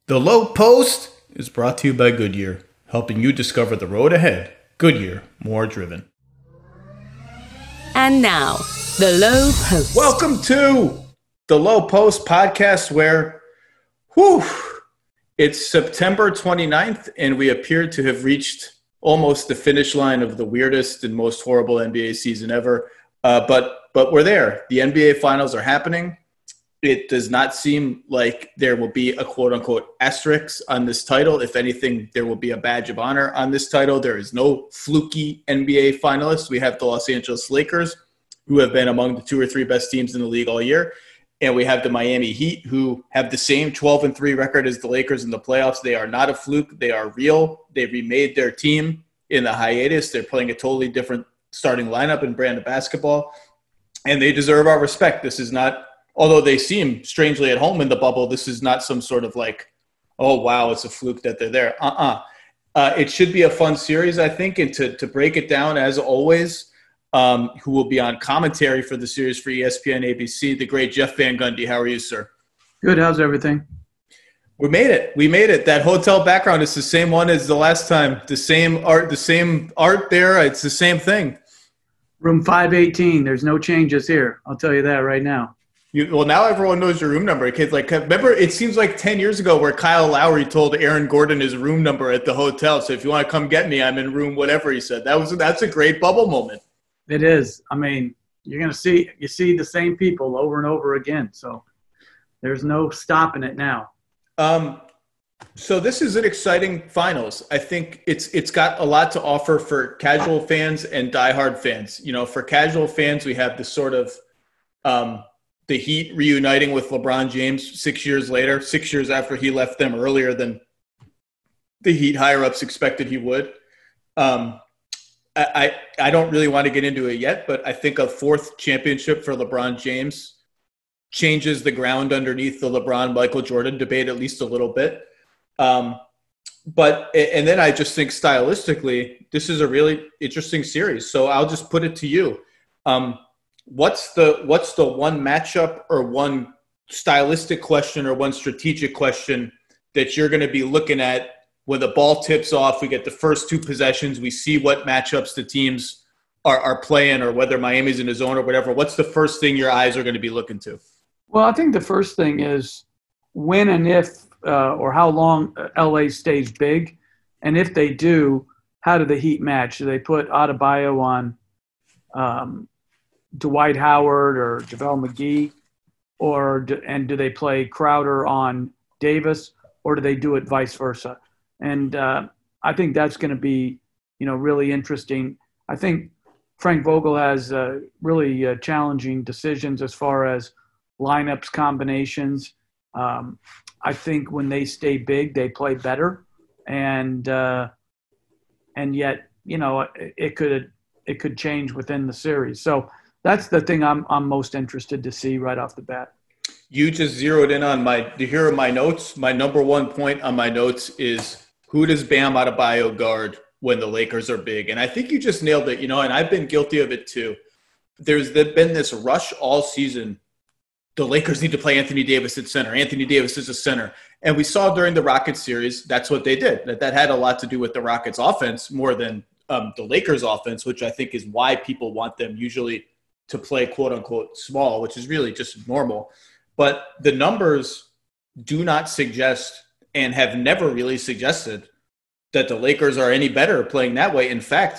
The Low Post is brought to you by Goodyear, helping you discover the road ahead. Goodyear, more driven. And now, The Low Post. Welcome to The Low Post podcast where, it's September 29th and we appear to have reached almost the finish line of the weirdest and most horrible NBA season ever. But we're there. The NBA finals are happening. It does not seem like there will be a quote-unquote asterisk on this title. If anything, there will be a badge of honor on this title. There is no fluky NBA finalists. We have the Los Angeles Lakers, who have been among the two or three best teams in the league all year. And we have the Miami Heat, who have the same 12-3 record as the Lakers in the playoffs. They are not a fluke. They are real. They remade their team in the hiatus. They're playing a totally different starting lineup and brand of basketball. And they deserve our respect. This is not – although they seem strangely at home in the bubble, this is not some sort of like, oh, wow, it's a fluke that they're there. It should be a fun series, I think. And to break it down, as always, who will be on commentary for the series for ESPN ABC, the great Jeff Van Gundy. How are you, sir? Good. How's everything? We made it. That hotel background is the same one as the last time. The same art there. It's the same thing. Room 518. There's no changes here. I'll tell you that right now. Well, now everyone knows your room number. Kids, like, remember, it seems like 10 years ago where Kyle Lowry told Aaron Gordon his room number at the hotel. So if you want to come get me, I'm in room whatever he said. That's a great bubble moment. It is. I mean, you see the same people over and over again. So there's no stopping it now. So this is an exciting finals. I think it's got a lot to offer for casual fans and diehard fans. You know, for casual fans, we have this sort of the Heat reuniting with LeBron James 6 years later, 6 years after he left them earlier than the Heat higher-ups expected he would. I don't really want to get into it yet, but I think a fourth championship for LeBron James changes the ground underneath the LeBron-Michael Jordan debate at least a little bit. And then I just think stylistically, this is a really interesting series. So I'll just put it to you. What's the one matchup or one stylistic question or one strategic question that you're going to be looking at when the ball tips off? We get the first two possessions. We see what matchups the teams are playing, or whether Miami's in the zone or whatever. What's the first thing your eyes are going to be looking to? Well, I think the first thing is when and if or how long LA stays big. And if they do, how do the Heat match? Do they put Adebayo on Dwight Howard or JaVale McGee, and do they play Crowder on Davis, or do they do it vice versa? And I think that's going to be, really interesting. I think Frank Vogel has really challenging decisions as far as lineups, combinations. I think when they stay big, they play better, and yet it could change within the series. So that's the thing I'm most interested to see right off the bat. You just zeroed in on here are my notes. My number one point on my notes is, who does Bam Adebayo guard when the Lakers are big? And I think you just nailed it, and I've been guilty of it too. There's been this rush all season. The Lakers need to play Anthony Davis at center. Anthony Davis is a center. And we saw during the Rockets series, that's what they did. That had a lot to do with the Rockets offense more than the Lakers offense, which I think is why people want them usually to play quote unquote small, which is really just normal. But the numbers do not suggest, and have never really suggested, that the Lakers are any better playing that way. In fact,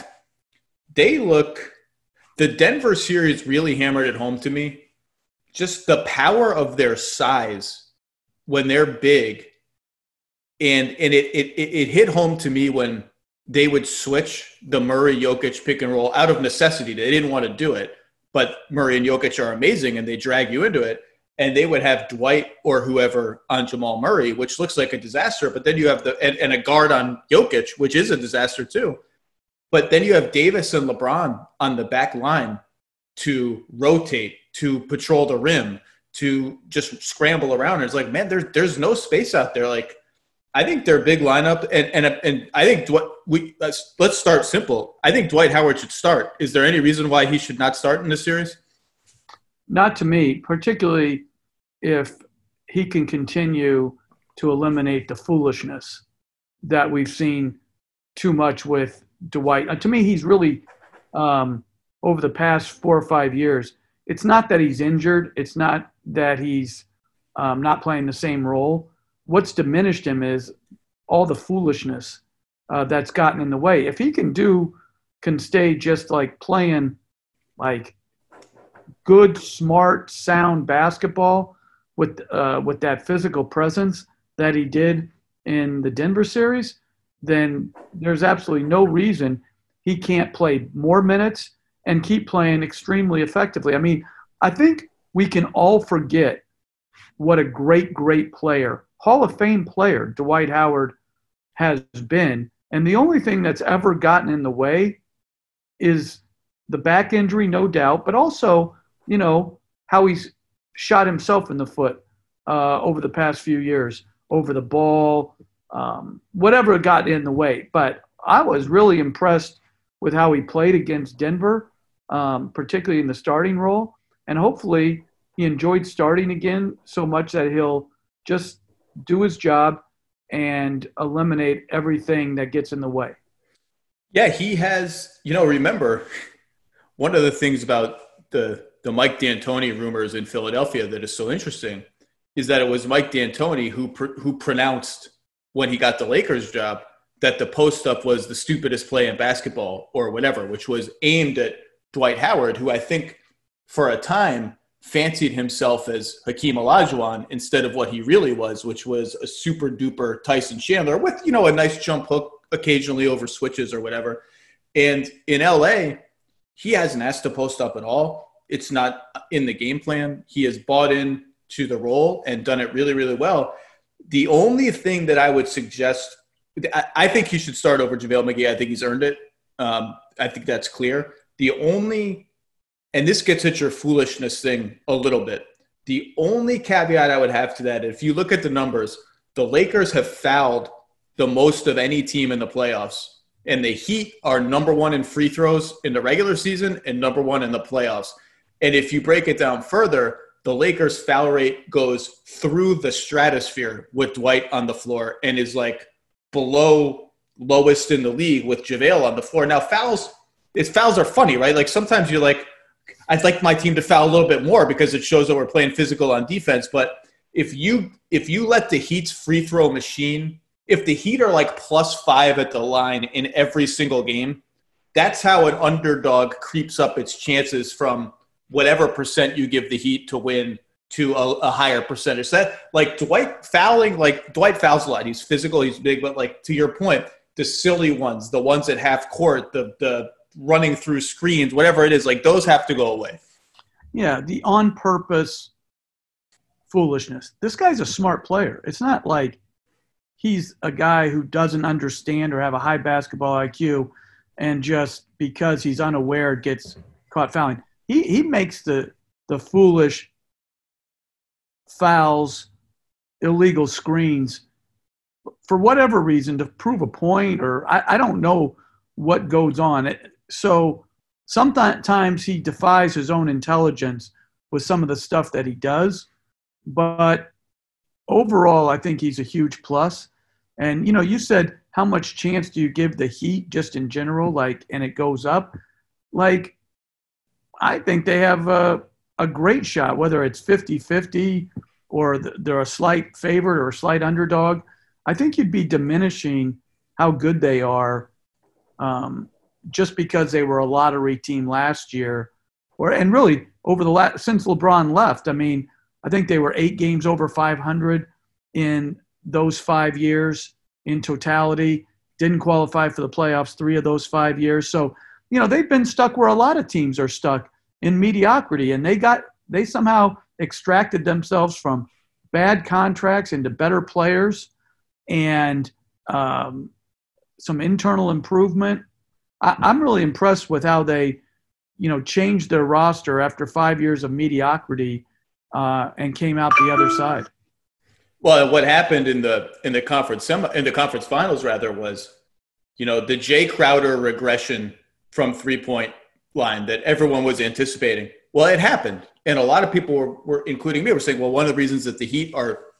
the Denver series really hammered it home to me. Just the power of their size when they're big. And it hit home to me when they would switch the Murray-Jokic pick and roll out of necessity. They didn't want to do it, but Murray and Jokic are amazing and they drag you into it. And they would have Dwight or whoever on Jamal Murray, which looks like a disaster. But then you have and a guard on Jokic, which is a disaster too. But then you have Davis and LeBron on the back line to rotate, to patrol the rim, to just scramble around. It's like, man, there's no space out there. Like, I think their big lineup, and I think let's start simple. I think Dwight Howard should start. Is there any reason why he should not start in this series? Not to me, particularly if he can continue to eliminate the foolishness that we've seen too much with Dwight. To me, he's really, over the past 4 or 5 years, it's not that he's injured. It's not that he's not playing the same role. What's diminished him is all the foolishness that's gotten in the way. If he can stay just like playing like good, smart, sound basketball with that physical presence that he did in the Denver series, then there's absolutely no reason he can't play more minutes and keep playing extremely effectively. I mean, I think we can all forget what a great, great player, Hall of Fame player, Dwight Howard has been. And the only thing that's ever gotten in the way is the back injury, no doubt, but also, how he's shot himself in the foot over the past few years, over the ball, whatever got in the way. But I was really impressed with how he played against Denver, particularly in the starting role. And hopefully he enjoyed starting again so much that he'll just do his job and eliminate everything that gets in the way. Yeah, he has, remember, one of the things about the Mike D'Antoni rumors in Philadelphia that is so interesting is that it was Mike D'Antoni who pronounced when he got the Lakers job that the post-up was the stupidest play in basketball or whatever, which was aimed at Dwight Howard, who I think for a time fancied himself as Hakeem Olajuwon instead of what he really was, which was a super duper Tyson Chandler with, a nice jump hook occasionally over switches or whatever. And in LA, he hasn't asked to post up at all. It's not in the game plan. He has bought in to the role and done it really, really well. The only thing that I would suggest, I think he should start over JaVale McGee. I think he's earned it. I think that's clear. And this gets at your foolishness thing a little bit. The only caveat I would have to that, if you look at the numbers, the Lakers have fouled the most of any team in the playoffs. And the Heat are number one in free throws in the regular season and number one in the playoffs. And if you break it down further, the Lakers' foul rate goes through the stratosphere with Dwight on the floor and is like below lowest in the league with JaVale on the floor. Now, fouls are funny, right? Like sometimes you're like, I'd like my team to foul a little bit more because it shows that we're playing physical on defense. But if you let the Heat's free throw machine, if the Heat are like +5 at the line in every single game, that's how an underdog creeps up its chances from whatever percent you give the Heat to win to a higher percentage. That like Dwight fouls a lot. He's physical, he's big, but like to your point, the silly ones, the ones at half court, the running through screens, whatever it is, like those have to go away. Yeah, the on purpose foolishness. This guy's a smart player. It's not like he's a guy who doesn't understand or have a high basketball IQ and just because he's unaware gets caught fouling. He makes the foolish fouls, illegal screens for whatever reason to prove a point, or I don't know what goes on. So sometimes he defies his own intelligence with some of the stuff that he does. But overall, I think he's a huge plus. And, you said how much chance do you give the Heat just in general, and it goes up? I think they have a great shot, whether it's 50-50 or they're a slight favorite or a slight underdog. I think you'd be diminishing how good they are just because they were a lottery team last year, and really over since LeBron left. I mean, I think they were 8 games over 500 in those 5 years in totality. Didn't qualify for the playoffs 3 of those 5 years. So, they've been stuck where a lot of teams are stuck in mediocrity, and they somehow extracted themselves from bad contracts into better players and some internal improvement. I'm really impressed with how they, changed their roster after 5 years of mediocrity and came out the other side. Well, what happened in the conference finals was, the Jay Crowder regression from 3-point line that everyone was anticipating. Well, it happened, and a lot of people were including me, were saying, well, one of the reasons that the Heat are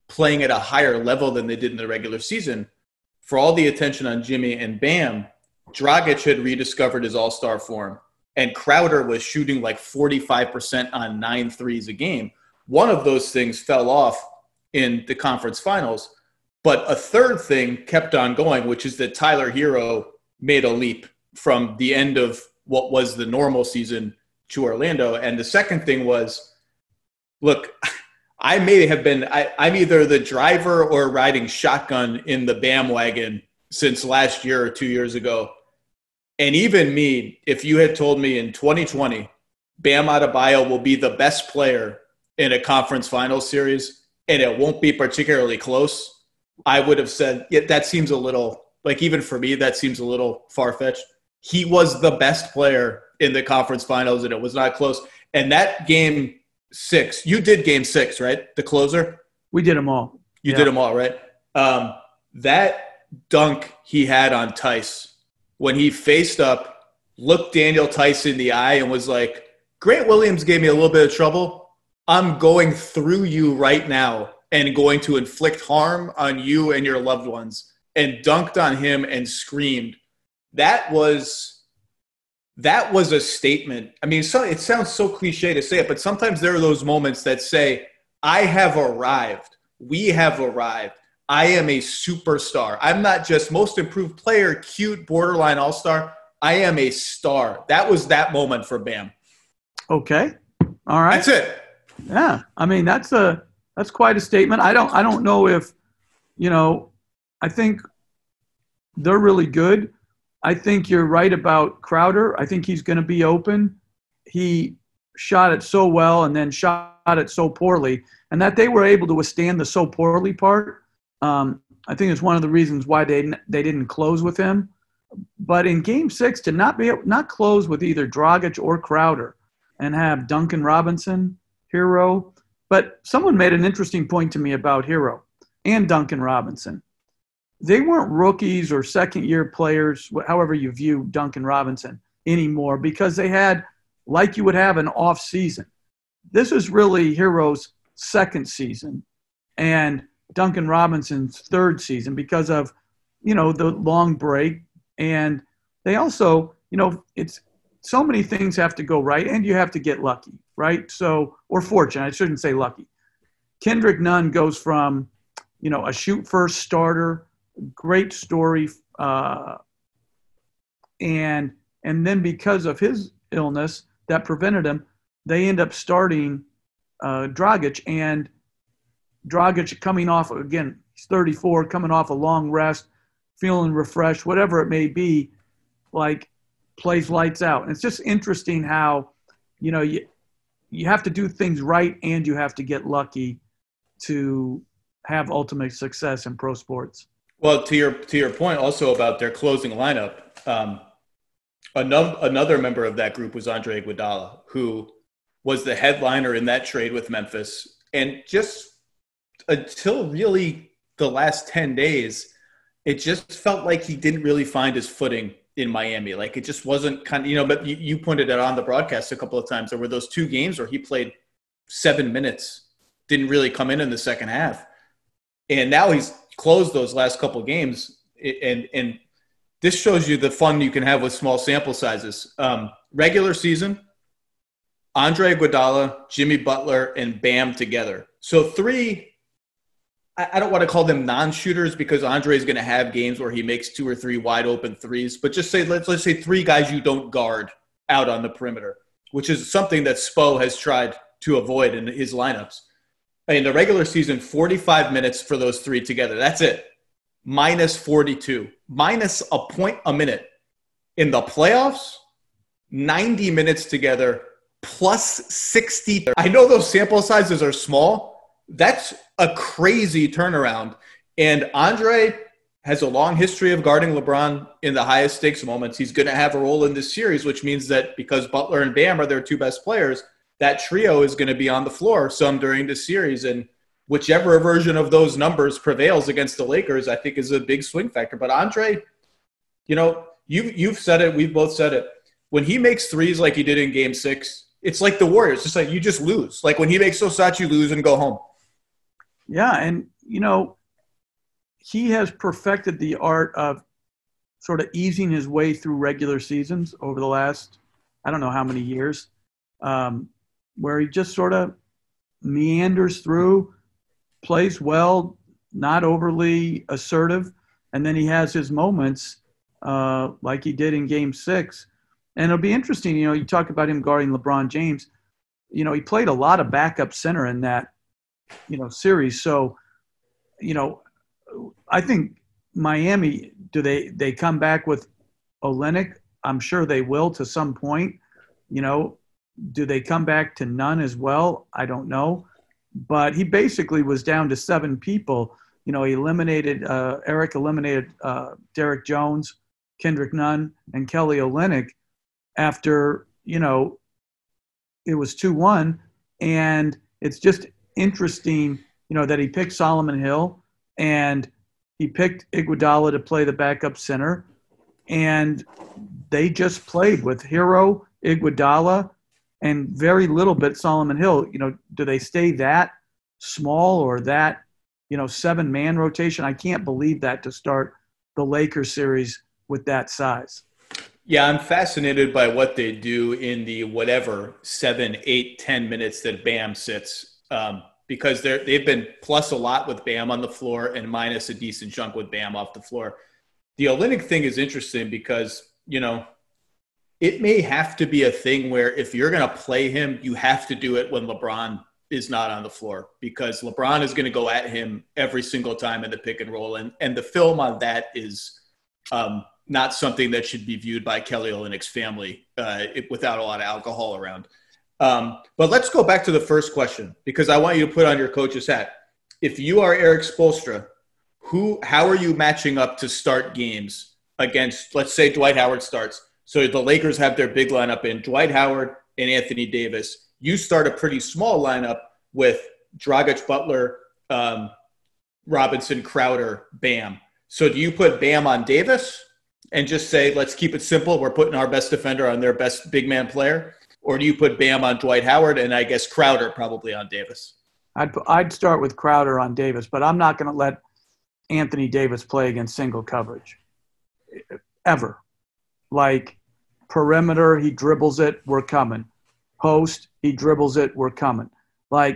playing at a higher level than they did in the regular season, for all the attention on Jimmy and Bam, Dragic had rediscovered his all-star form, and Crowder was shooting like 45% on 9 threes a game. One of those things fell off in the conference finals, but a third thing kept on going, which is that Tyler Hero made a leap from the end of what was the normal season to Orlando. And the second thing was, look, I may have been, I'm either the driver or riding shotgun in the Bam wagon since last year or 2 years ago. And even me, if you had told me in 2020, Bam Adebayo will be the best player in a conference finals series and it won't be particularly close, I would have said, yeah, that seems a little, like even for me, that seems a little far-fetched. He was the best player in the conference finals and it was not close. And that game 6, you did game 6, right? The closer? We did them all. You did them all, right? That dunk he had on Tice when he faced up, looked Daniel Tice in the eye and was like, Grant Williams gave me a little bit of trouble. I'm going through you right now and going to inflict harm on you and your loved ones, and dunked on him and screamed. That was a statement. I mean, it sounds so cliche to say it, but sometimes there are those moments that say, I have arrived. We have arrived. I am a superstar. I'm not just most improved player, cute, borderline all-star. I am a star. That was that moment for Bam. Okay. All right. That's it. Yeah. I mean, that's quite a statement. I don't know if, I think they're really good. I think you're right about Crowder. I think he's going to be open. He shot it so well and then shot it so poorly, and that they were able to withstand the so poorly part. I think it's one of the reasons why they didn't close with him. But in Game 6, to not close with either Dragic or Crowder and have Duncan Robinson, Hero. But someone made an interesting point to me about Hero and Duncan Robinson. They weren't rookies or second-year players, however you view Duncan Robinson, anymore, because they had, like you would have, an off-season. This is really Hero's second season and Duncan Robinson's third season because of, the long break. And they also, it's so many things have to go right, and you have to get lucky, right? So, or fortunate, I shouldn't say lucky. Kendrick Nunn goes from, a shoot-first starter, great story, and then because of his illness that prevented him, they end up starting Dragic, and Dragic coming off, again, he's 34, coming off a long rest, feeling refreshed, whatever it may be, like plays lights out. And it's just interesting how, you have to do things right and you have to get lucky to have ultimate success in pro sports. Well, to your point also about their closing lineup, another member of that group was Andre Iguodala, who was the headliner in that trade with Memphis. And just until really the last 10 days, it just felt like he didn't really find his footing in Miami. Like it just wasn't but you pointed it on the broadcast a couple of times. There were those 2 games where he played 7 minutes, didn't really come in the second half. And now he's closed those last couple of games. And this shows you the fun you can have with small sample sizes. Regular season, Andre Iguodala, Jimmy Butler, and Bam together. So 3, I don't want to call them non-shooters because Andre is going to have games where he makes 2 or 3 wide open threes, but just say, let's say 3 guys you don't guard out on the perimeter, which is something that Spo has tried to avoid in his lineups. In the regular season, 45 minutes for those 3 together. That's it. Minus 42. Minus a point a minute. In the playoffs, 90 minutes together, plus 60. I know those sample sizes are small. That's a crazy turnaround. And Andre has a long history of guarding LeBron in the highest stakes moments. He's going to have a role in this series, which means that because Butler and Bam are their 2 best players, that trio is going to be on the floor some during the series. And whichever version of those numbers prevails against the Lakers, I think is a big swing factor. But Andre, you've said it. We've both said it. When he makes threes like he did in Game 6, it's like the Warriors. It's like you just lose. Like when he makes those shots, you lose and go home. Yeah, and he has perfected the art of sort of easing his way through regular seasons over the last, I don't know how many years, where he just sort of meanders through, plays well, not overly assertive, and then he has his moments like he did in Game 6. And it'll be interesting, you talk about him guarding LeBron James. He played a lot of backup center in that, series. So, I think Miami, do they come back with Olynyk? I'm sure they will to some point. Do they come back to none as well? I don't know. But he basically was down to 7 people. He eliminated Eric eliminated Derek Jones, Kendrick Nunn, and Kelly Olynyk after, it was 2-1. And it's just interesting, that he picked Solomon Hill and he picked Iguodala to play the backup center. And they just played with Hero, Iguodala, and very little bit Solomon Hill. Do they stay that small or that, 7-man rotation? I can't believe that to start the Lakers series with that size. Yeah, I'm fascinated by what they do in the whatever 7, 8, 10 minutes that Bam sits, because they've been plus a lot with Bam on the floor and minus a decent chunk with Bam off the floor. The Olynyk thing is interesting because, it may have to be a thing where if you're going to play him, you have to do it when LeBron is not on the floor, because LeBron is going to go at him every single time in the pick and roll. And the film on that is not something that should be viewed by Kelly Olynyk's family without a lot of alcohol around. But let's go back to the first question, because I want you to put on your coach's hat. If you are Eric Spoelstra, how are you matching up to start games against, let's say Dwight Howard starts. So the Lakers have their big lineup in Dwight Howard and Anthony Davis. You start a pretty small lineup with Dragic, Butler, Robinson, Crowder, Bam. So do you put Bam on Davis and just say, let's keep it simple, we're putting our best defender on their best big man player? Or do you put Bam on Dwight Howard and I guess Crowder probably on Davis? I'd start with Crowder on Davis, but I'm not going to let Anthony Davis play against single coverage ever. Like perimeter, he dribbles it, we're coming. Post, he dribbles it, we're coming. Like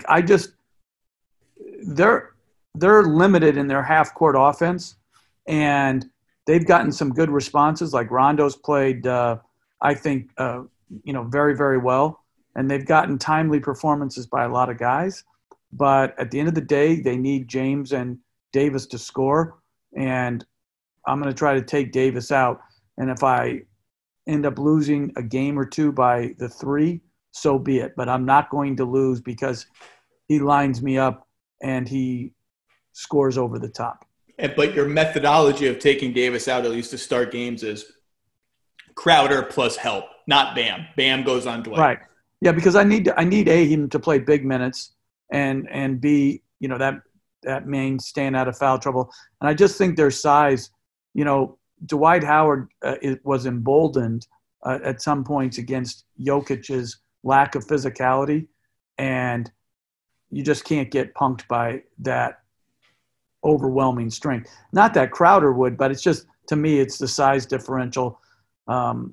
they're limited in their half court offense, and they've gotten some good responses. Like Rondo's played, I think, very, very well, and they've gotten timely performances by a lot of guys. But at the end of the day, they need James and Davis to score, and I'm going to try to take Davis out. And if I end up losing a game or two by the 3, so be it. But I'm not going to lose because he lines me up and he scores over the top. But your methodology of taking Davis out, at least to start games, is Crowder plus help, not Bam. Bam goes on Dwight. Right. Yeah, because I need him to play big minutes and be, that main staying out of foul trouble. And I just think their size, Dwight Howard was emboldened at some points against Jokic's lack of physicality, and you just can't get punked by that overwhelming strength. Not that Crowder would, but it's just, to me, it's the size differential. There's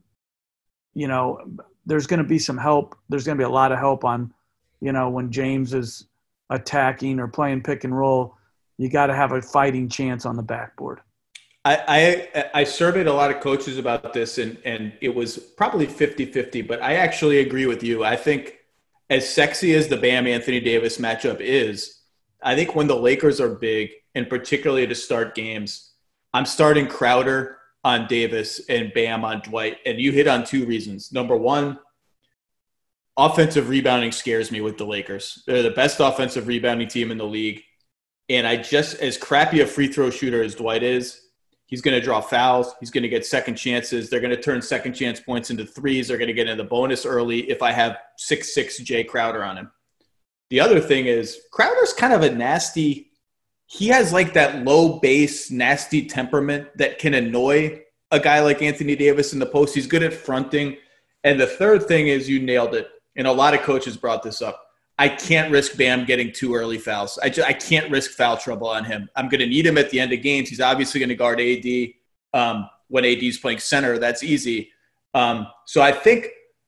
going to be some help. There's going to be a lot of help on, when James is attacking or playing pick and roll. You got to have a fighting chance on the backboard. I surveyed a lot of coaches about this, and it was probably 50-50, but I actually agree with you. I think as sexy as the Bam Anthony Davis matchup is, I think when the Lakers are big, and particularly to start games, I'm starting Crowder on Davis and Bam on Dwight. And you hit on 2 reasons. Number one, offensive rebounding scares me with the Lakers. They're the best offensive rebounding team in the league. And as crappy a free throw shooter as Dwight is, he's going to draw fouls. He's going to get second chances. They're going to turn second chance points into threes. They're going to get in the bonus early if I have 6'6" Jay Crowder on him. The other thing is Crowder's kind of a nasty – he has like that low base, nasty temperament that can annoy a guy like Anthony Davis in the post. He's good at fronting. And the third thing is, you nailed it, and a lot of coaches brought this up. I can't risk Bam getting 2 early fouls. I can't risk foul trouble on him. I'm going to need him at the end of games. He's obviously going to guard AD when AD is playing center. That's easy. So I think,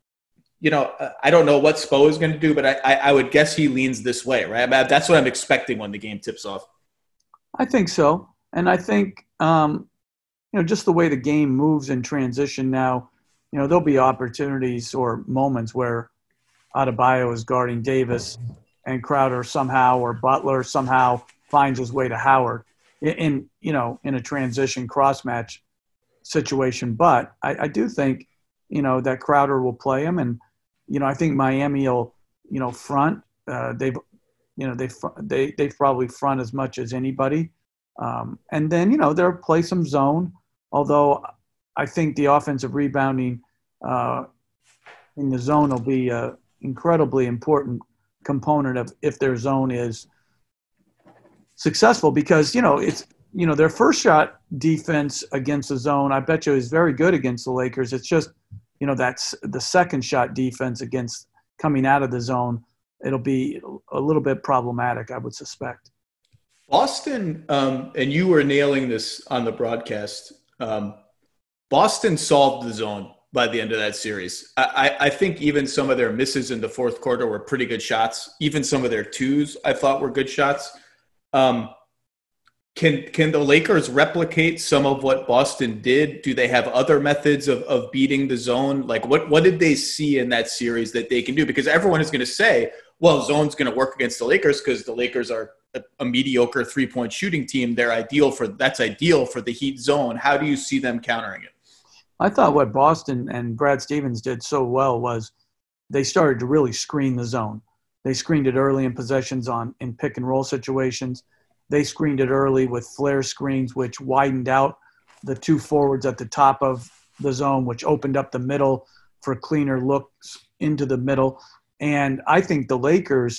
I don't know what Spo is going to do, but I would guess he leans this way, right? That's what I'm expecting when the game tips off. I think so. And I think, just the way the game moves in transition now, there'll be opportunities or moments where Adebayo is guarding Davis and Crowder somehow, or Butler somehow finds his way to Howard in a transition cross match situation. But I do think, that Crowder will play him. And, I think Miami will, front. They probably front as much as anybody. And then, they'll play some zone, although I think the offensive rebounding in the zone will be a incredibly important component of if their zone is successful, because, it's, their first shot defense against the zone, I bet you, is very good against the Lakers. It's just, that's the second shot defense against coming out of the zone. It'll be a little bit problematic, I would suspect. Boston, and you were nailing this on the broadcast, Boston solved the zone by the end of that series. I think even some of their misses in the fourth quarter were pretty good shots. Even some of their twos I thought were good shots. Can the Lakers replicate some of what Boston did? Do they have other methods of beating the zone? Like what did they see in that series that they can do? Because everyone is going to say, well, zone's going to work against the Lakers because the Lakers are a mediocre 3-point shooting team. That's ideal for the Heat zone. How do you see them countering it? I thought what Boston and Brad Stevens did so well was they started to really screen the zone. They screened it early in possessions in pick and roll situations. They screened it early with flare screens, which widened out the two forwards at the top of the zone, which opened up the middle for cleaner looks into the middle. And I think the Lakers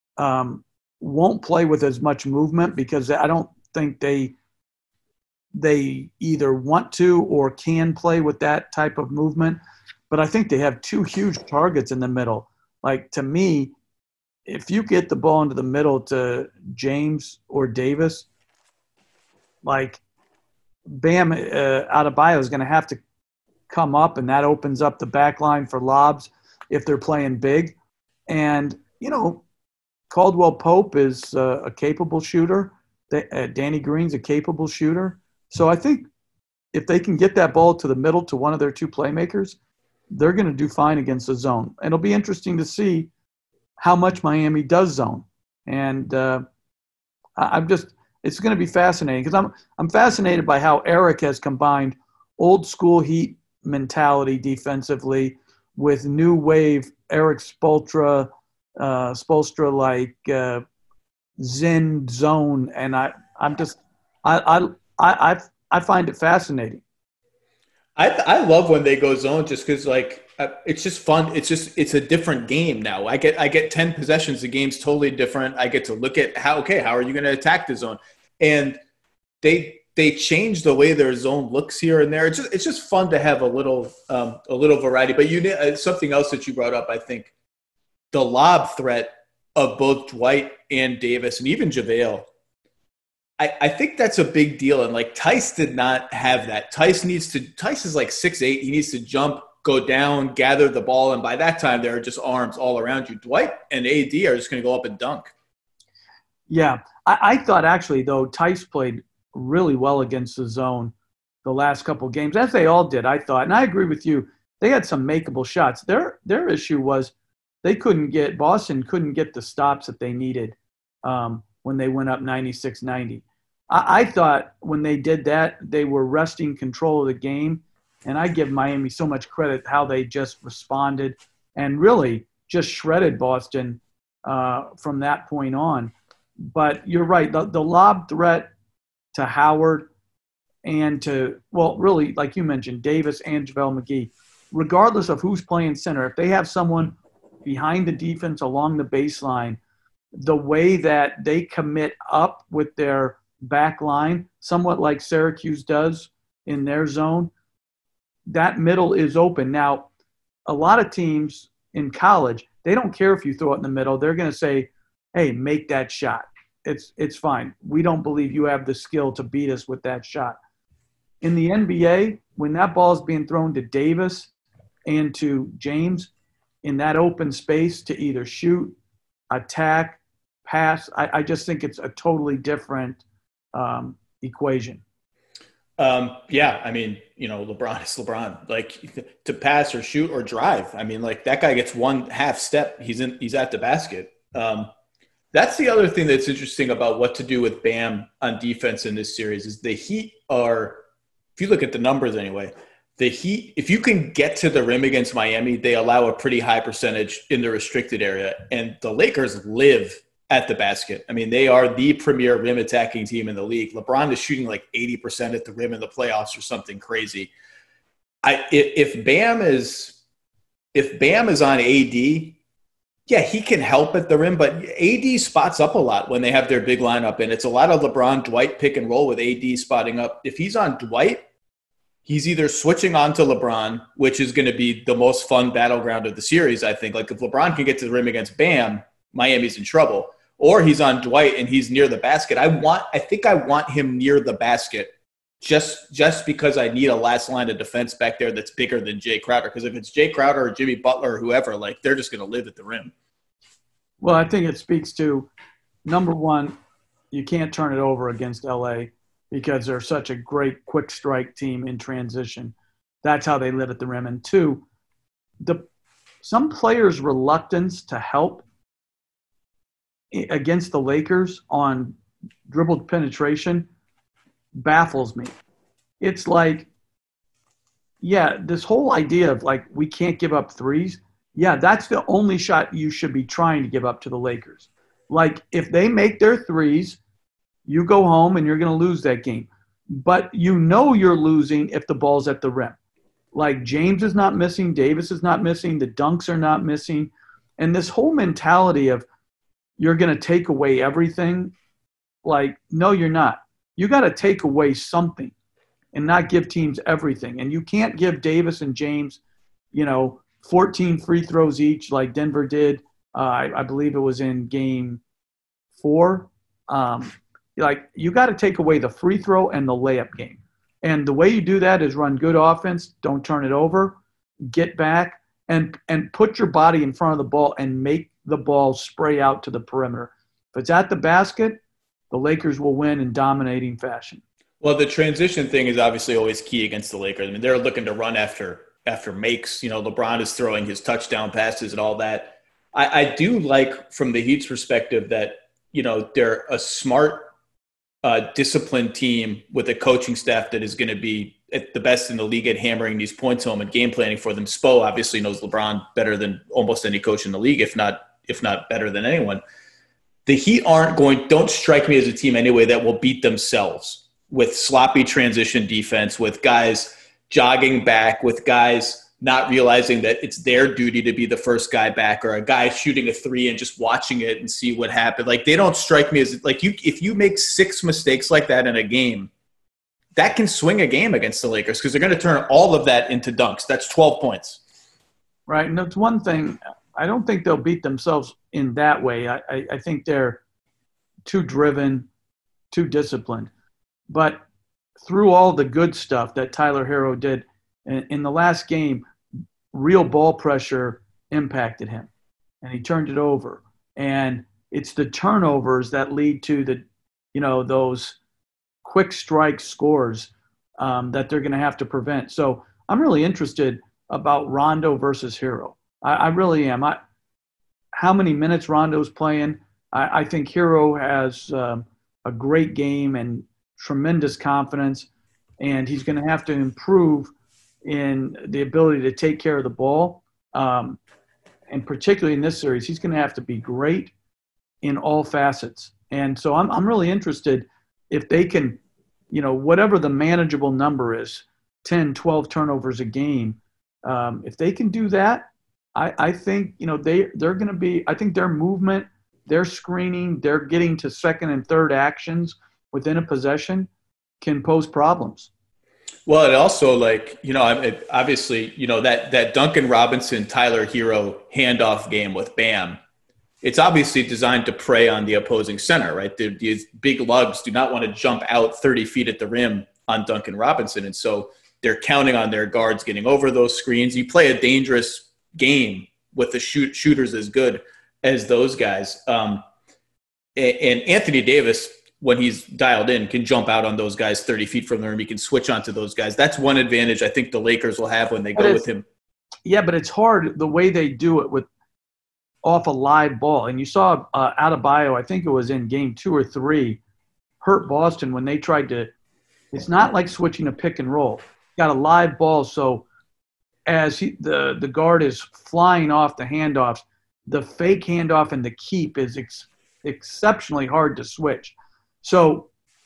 won't play with as much movement because I don't think they either want to or can play with that type of movement. But I think they have two huge targets in the middle. Like, to me, if you get the ball into the middle to James or Davis, like Bam Adebayo is going to have to come up, and that opens up the back line for lobs if they're playing big. And, Caldwell Pope is a capable shooter. Danny Green's a capable shooter. So I think if they can get that ball to the middle to one of their two playmakers, they're going to do fine against the zone. And it'll be interesting to see how much Miami does zone. And it's going to be fascinating because I'm fascinated by how Eric has combined old school Heat mentality defensively with new wave Eric Spoelstra like Zen zone. And I find it fascinating. I love when they go zone just because it's just fun. It's a different game now. I get 10 possessions. The game's totally different. I get to look at how are you going to attack the zone? And they change the way their zone looks here and there. It's just fun to have a little variety. But something else that you brought up, I think, the lob threat of both Dwight and Davis and even JaVale. I think that's a big deal. And Tice did not have that. Tice is like 6'8". He needs to jump, go down, gather the ball. And by that time, there are just arms all around you. Dwight and AD are just going to go up and dunk. Yeah. I thought actually, though, Tice played really well against the zone the last couple of games, as they all did, I thought. And I agree with you. They had some makeable shots. Their issue was Boston couldn't get the stops that they needed when they went up 96-90. I thought when they did that, they were wresting control of the game. And I give Miami so much credit how they just responded and really just shredded Boston from that point on. But you're right. The lob threat to Howard and to, well, really, like you mentioned, Davis and JaVale McGee, regardless of who's playing center, if they have someone behind the defense along the baseline, the way that they commit up with their back line, somewhat like Syracuse does in their zone, that middle is open. Now, a lot of teams in college They don't care if you throw it in the middle. They're going to say, hey, make that shot. It's fine. We don't believe you have the skill to beat us with that shot. In the NBA, when that ball is being thrown to Davis and to James in that open space to either shoot, attack, pass, I just think it's a totally different equation. Yeah, I mean, LeBron is LeBron. Like, to pass or shoot or drive. I mean, like, that guy gets one half step, he's at the basket. That's the other thing that's interesting about what to do with Bam on defense in this series is the Heat are, if you look at the numbers anyway, the Heat, if you can get to the rim against Miami, they allow a pretty high percentage in the restricted area. And the Lakers live at the basket. I mean, they are the premier rim attacking team in the league. LeBron is shooting like 80% at the rim in the playoffs or something crazy. If Bam is on AD, yeah, he can help at the rim, but AD spots up a lot when they have their big lineup, and it's a lot of LeBron, Dwight pick and roll with AD spotting up. If he's on Dwight, he's either switching on to LeBron, which is going to be the most fun battleground of the series, I think. Like, if LeBron can get to the rim against Bam, Miami's in trouble. Or he's on Dwight and he's near the basket. I think I want him near the basket just because I need a last line of defense back there that's bigger than Jay Crowder. Because if it's Jay Crowder or Jimmy Butler or whoever, like, they're just going to live at the rim. Well, I think it speaks to, number one, you can't turn it over against LA because they're such a great quick strike team in transition. That's how they live at the rim. And two, some players' reluctance to help against the Lakers on dribbled penetration baffles me. It's like, yeah, this whole idea of, like, we can't give up threes. Yeah, that's the only shot you should be trying to give up to the Lakers. Like, if they make their threes, you go home and you're going to lose that game. But you're losing if the ball's at the rim. Like, James is not missing, Davis is not missing, the dunks are not missing. And this whole mentality of you're going to take away everything, like, no, you're not. You got to take away something and not give teams everything. And you can't give Davis and James, 14 free throws each like Denver did. I believe it was in game 4. Like, you got to take away the free throw and the layup game. And the way you do that is run good offense, don't turn it over, get back, and put your body in front of the ball and make the ball spray out to the perimeter. If it's at the basket, the Lakers will win in dominating fashion. Well, the transition thing is obviously always key against the Lakers. I mean, they're looking to run after makes. LeBron is throwing his touchdown passes and all that. I do like, from the Heat's perspective, that, they're a smart, disciplined team with a coaching staff that is going to be at the best in the league at hammering these points home and game planning for them. Spo obviously knows LeBron better than almost any coach in the league, if not better than anyone. The Heat don't strike me as a team anyway that will beat themselves with sloppy transition defense, with guys jogging back, with guys not realizing that it's their duty to be the first guy back, or a guy shooting a 3 and just watching it and see what happened. Like, they don't strike me as, like, if you make 6 mistakes like that in a game, that can swing a game against the Lakers because they're going to turn all of that into dunks. That's 12 points. Right, and that's one thing. I don't think they'll beat themselves in that way. I think they're too driven, too disciplined. But through all the good stuff that Tyler Herro did in the last game, real ball pressure impacted him, and he turned it over. And it's the turnovers that lead to those quick strike scores that they're going to have to prevent. So I'm really interested about Rondo versus Herro. I really am. How many minutes Rondo's playing? I think Herro has a great game and tremendous confidence, and he's going to have to improve in the ability to take care of the ball. And particularly in this series, he's going to have to be great in all facets. And so I'm really interested if they can, whatever the manageable number is, 10, 12 turnovers a game. If they can do that, I think, they're going to be – I think their movement, their screening, their getting to second and third actions within a possession can pose problems. Well, it also obviously, that Duncan Robinson, Tyler Hero handoff game with Bam, it's obviously designed to prey on the opposing center, right? These big lugs do not want to jump out 30 feet at the rim on Duncan Robinson. And so they're counting on their guards getting over those screens. You play a dangerous game with the shooters as good as those guys. And Anthony Davis, when he's dialed in, can jump out on those guys 30 feet from the rim. He can switch onto those guys. That's one advantage I think the Lakers will have when they go with him. Yeah, but it's hard the way they do it with off a live ball. And you saw Adebayo, I think it was in game 2 or 3, hurt Boston when they tried to – it's not like switching a pick and roll. Got a live ball, so as the guard is flying off the handoffs, the fake handoff and the keep is exceptionally hard to switch. So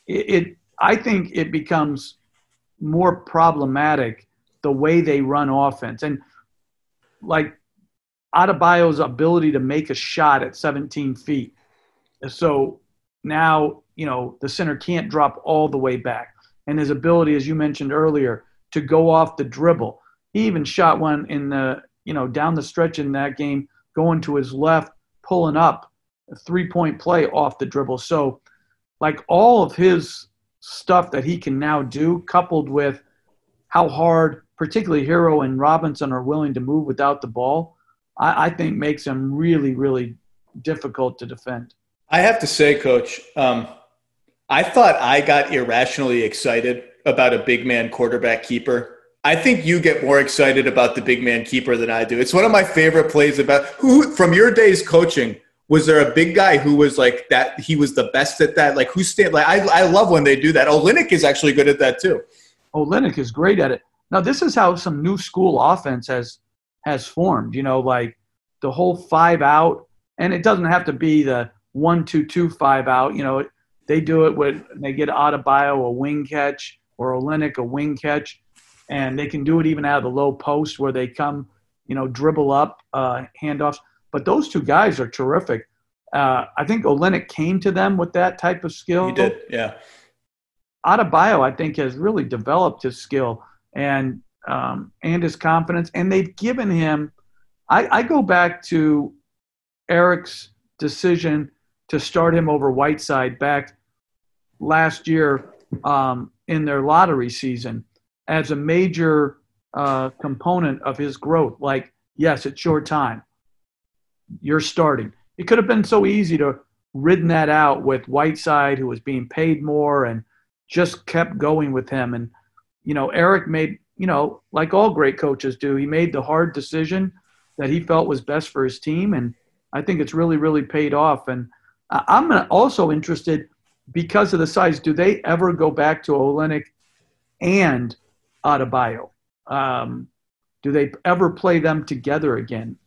I think it becomes more problematic the way they run offense. And like Adebayo's ability to make a shot at 17 feet. So now, the center can't drop all the way back. And his ability, as you mentioned earlier, to go off the dribble. He even shot one in the, down the stretch in that game, going to his left, pulling up a 3-point play off the dribble. So, like all of his stuff that he can now do, coupled with how hard, particularly Hero and Robinson, are willing to move without the ball, I think makes him really, really difficult to defend. I have to say, Coach, I thought I got irrationally excited about a big man quarterback keeper. I think you get more excited about the big man keeper than I do. It's one of my favorite plays from your days coaching. Was there a big guy who was like that? He was the best at that. Like I love when they do that. Olynyk is actually good at that too. Olynyk is great at it. Now this is how some new school offense has formed. Like the whole 5 out, and it doesn't have to be the 1-2-2 5 out. They do it when they get Adebayo a wing catch or Olynyk a wing catch, and they can do it even out of the low post where they come, dribble up handoffs. But those two guys are terrific. I think Olynyk came to them with that type of skill. He did, yeah. Adebayo, I think, has really developed his skill and his confidence. And they've given him – I go back to Eric's decision to start him over Whiteside back last year in their lottery season as a major component of his growth. Like, yes, it's your time. You're starting. It could have been so easy to ridden that out with Whiteside, who was being paid more, and just kept going with him. And, Eric made, like all great coaches do, he made the hard decision that he felt was best for his team. And I think it's really, really paid off. And I'm also interested, because of the size, do they ever go back to Olynyk and Adebayo? Do they ever play them together again?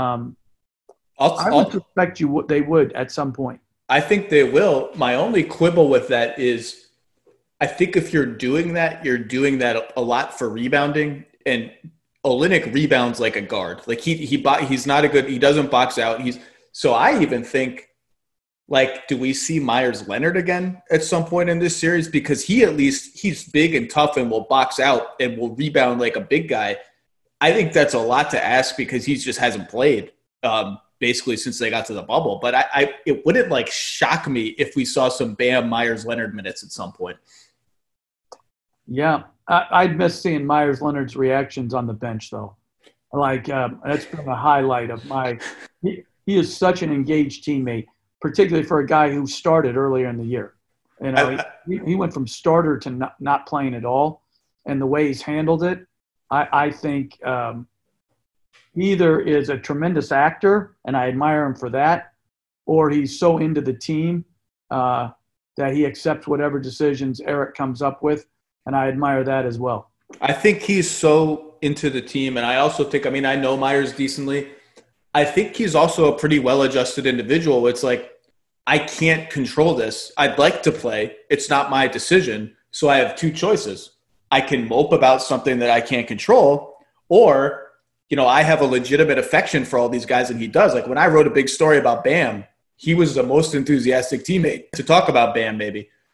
I would suspect they would at some point. I think they will. My only quibble with that is I think if you're doing that a lot for rebounding, and Olynyk rebounds like a guard. Like he's not he doesn't box out. So I even think, like, do we see Myers Leonard again at some point in this series? Because he's big and tough and will box out and will rebound like a big guy. I think that's a lot to ask because he just hasn't played basically since they got to the bubble. But it wouldn't shock me if we saw some Bam Myers Leonard minutes at some point. Yeah, I'd miss seeing Myers Leonard's reactions on the bench though. That's been a highlight of he is such an engaged teammate, particularly for a guy who started earlier in the year. He went from starter to not playing at all, and the way he's handled it, I think he either is a tremendous actor, and I admire him for that, or he's so into the team that he accepts whatever decisions Eric comes up with, and I admire that as well. I think he's so into the team, and I also think, I know Myers decently. I think he's also a pretty well-adjusted individual. It's like, I can't control this. I'd like to play. It's not my decision. So I have two choices. I can mope about something that I can't control, or, I have a legitimate affection for all these guys, and he does. Like when I wrote a big story about Bam, he was the most enthusiastic teammate to talk about Bam, maybe.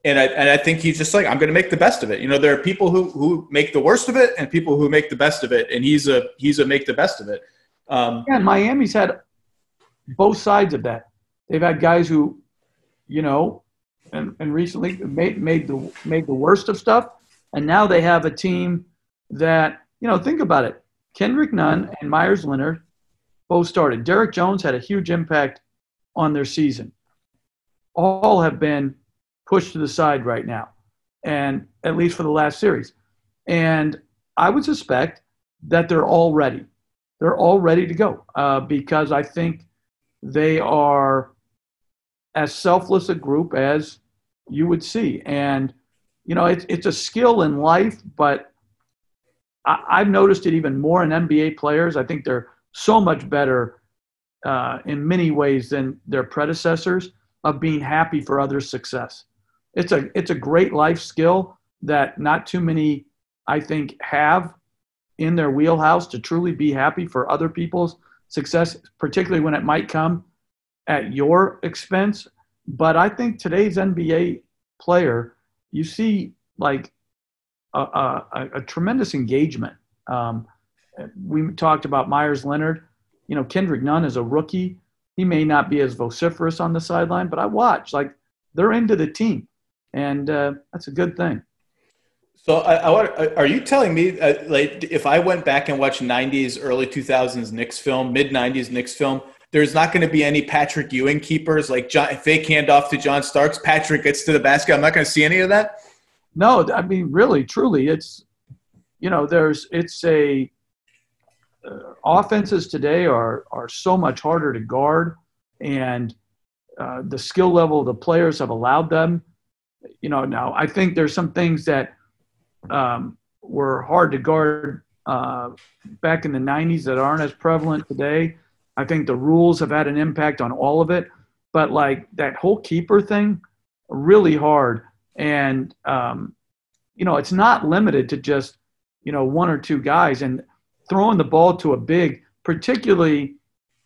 And I think he's just like, I'm going to make the best of it. You know, there are people who make the worst of it and people who make the best of it. And he's a make the bbest of it. And Miami's had both sides of that. They've had guys who, you know, and recently made the worst of stuff. And now they have a team that, you know, think about it. Kendrick Nunn and Myers Leonard both started. Derek Jones had a huge impact on their season. All have been pushed to the side right now, and at least for the last series. And I would suspect that they're all ready. They're all ready to go because I think they are as selfless a group as you would see. And, you know, it's a skill in life, but I've noticed it even more in NBA players. I think they're so much better in many ways than their predecessors of being happy for others' success. It's a great life skill that not too many, I think, have in their wheelhouse to truly be happy for other people's success, particularly when it might come at your expense. But I think today's NBA player, you see like a tremendous engagement. We talked about Myers Leonard. You know, Kendrick Nunn is a rookie. He may not be as vociferous on the sideline, but I watch, like, they're into the team. And that's a good thing. So are you telling me, like, if I went back and watched 90s, early 2000s Knicks film, mid-90s Knicks film, there's not going to be any Patrick Ewing keepers, like fake handoff to John Starks, Patrick gets to the basket. I'm not going to see any of that? No, I mean, really, truly, it's, you know, offenses today are so much harder to guard, and the skill level of the players have allowed them. You know, now I think there's some things that were hard to guard back in the 90s that aren't as prevalent today. I think the rules have had an impact on all of it, but like that whole keeper thing, really hard. And, you know, it's not limited to just, you know, one or two guys, and throwing the ball to a big, particularly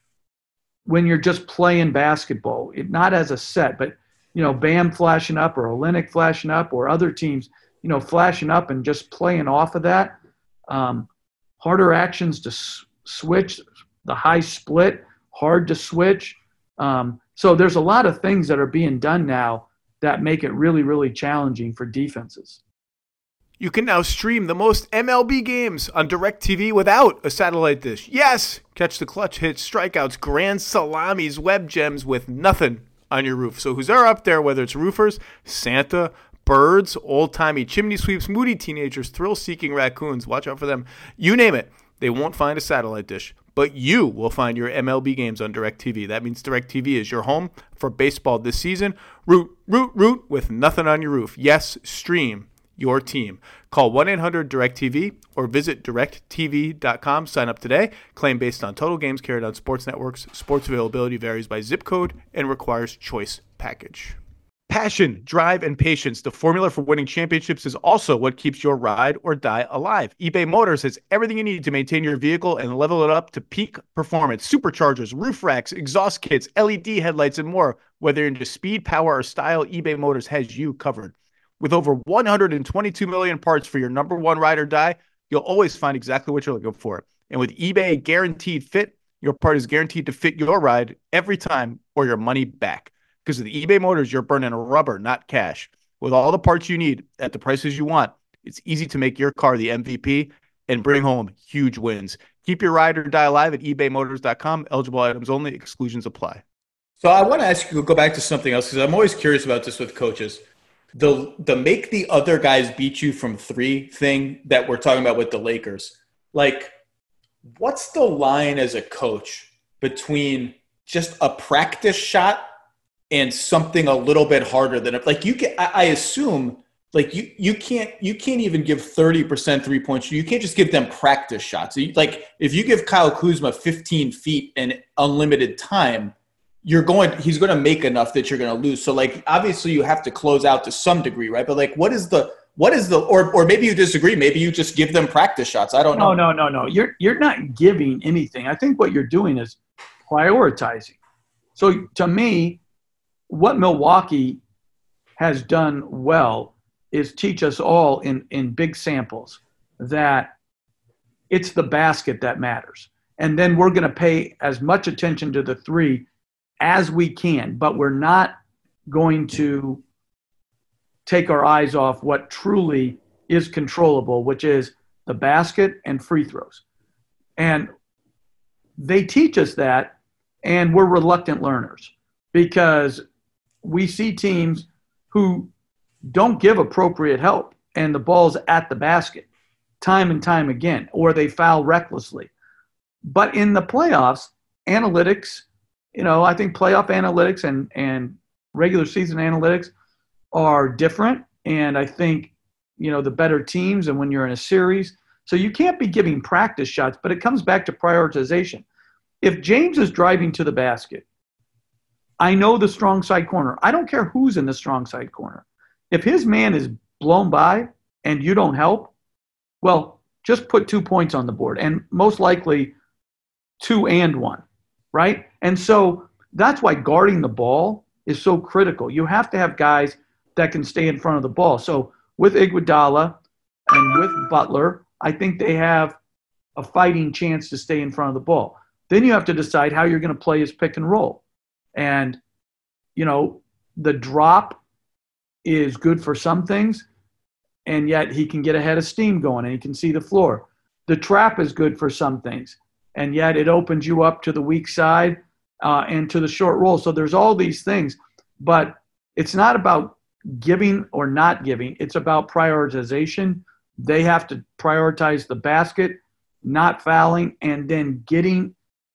when you're just playing basketball, not as a set, but, you know, Bam flashing up or Olynyk flashing up or other teams, you know, flashing up and just playing off of that. Harder actions to switch, the high split, hard to switch. So there's a lot of things that are being done now that make it really, really challenging for defenses. You can now stream the most MLB games on DirecTV without a satellite dish. Yes! Catch the clutch hits, strikeouts, grand salamis, web gems with nothing on your roof. So who's up there, whether it's roofers, Santa, birds, old-timey chimney sweeps, moody teenagers, thrill-seeking raccoons, watch out for them. You name it, they won't find a satellite dish. But you will find your MLB games on DirecTV. That means DirecTV is your home for baseball this season. Root with nothing on your roof. Yes, stream your team. Call 1-800-DIRECTV or visit directtv.com. Sign up today. Claim based on total games carried on sports networks. Sports availability varies by zip code and requires choice package. Passion, drive, and patience. The formula for winning championships is also what keeps your ride or die alive. eBay Motors has everything you need to maintain your vehicle and level it up to peak performance. Superchargers, roof racks, exhaust kits, LED headlights, and more. Whether you're into speed, power, or style, eBay Motors has you covered. With over 122 million parts for your number one ride or die, you'll always find exactly what you're looking for. And with eBay Guaranteed Fit, your part is guaranteed to fit your ride every time or your money back. Because with eBay Motors, you're burning rubber, not cash. With all the parts you need at the prices you want, it's easy to make your car the MVP and bring home huge wins. Keep your ride or die alive at ebaymotors.com. Eligible items only. Exclusions apply. So I want to ask you, go back to something else, because I'm always curious about this with coaches. The make the other guys beat you from three thing that we're talking about with the Lakers. Like, what's the line as a coach between just a practice shot and something a little bit harder than it? Like, you can, I assume, like, you can't even give 30% 3-point. You can't just give them practice shots. Like, if you give Kyle Kuzma 15 feet and unlimited time, he's going to make enough that you're going to lose. So, like, obviously you have to close out to some degree, right? But like, what is the, or maybe you disagree. Maybe you just give them practice shots. I don't know. No. You're not giving anything. I think what you're doing is prioritizing. So to me, what Milwaukee has done well is teach us all in big samples that it's the basket that matters. And then we're going to pay as much attention to the three as we can, but we're not going to take our eyes off what truly is controllable, which is the basket and free throws. And they teach us that, and we're reluctant learners because we see teams who don't give appropriate help and the ball's at the basket time and time again, or they foul recklessly. But in the playoffs, analytics, I think playoff analytics and regular season analytics are different. And I think, the better teams and when you're in a series. So you can't be giving practice shots, but it comes back to prioritization. If James is driving to the basket, I know the strong side corner. I don't care who's in the strong side corner. If his man is blown by and you don't help, well, just put 2 points on the board and most likely 2 and 1, right? And so that's why guarding the ball is so critical. You have to have guys that can stay in front of the ball. So with Iguodala and with Butler, I think they have a fighting chance to stay in front of the ball. Then you have to decide how you're going to play his pick and roll. And, the drop is good for some things, and yet he can get a head of steam going and he can see the floor. The trap is good for some things, and yet it opens you up to the weak side and to the short roll. So there's all these things, but it's not about giving or not giving. It's about prioritization. They have to prioritize the basket, not fouling, and then getting,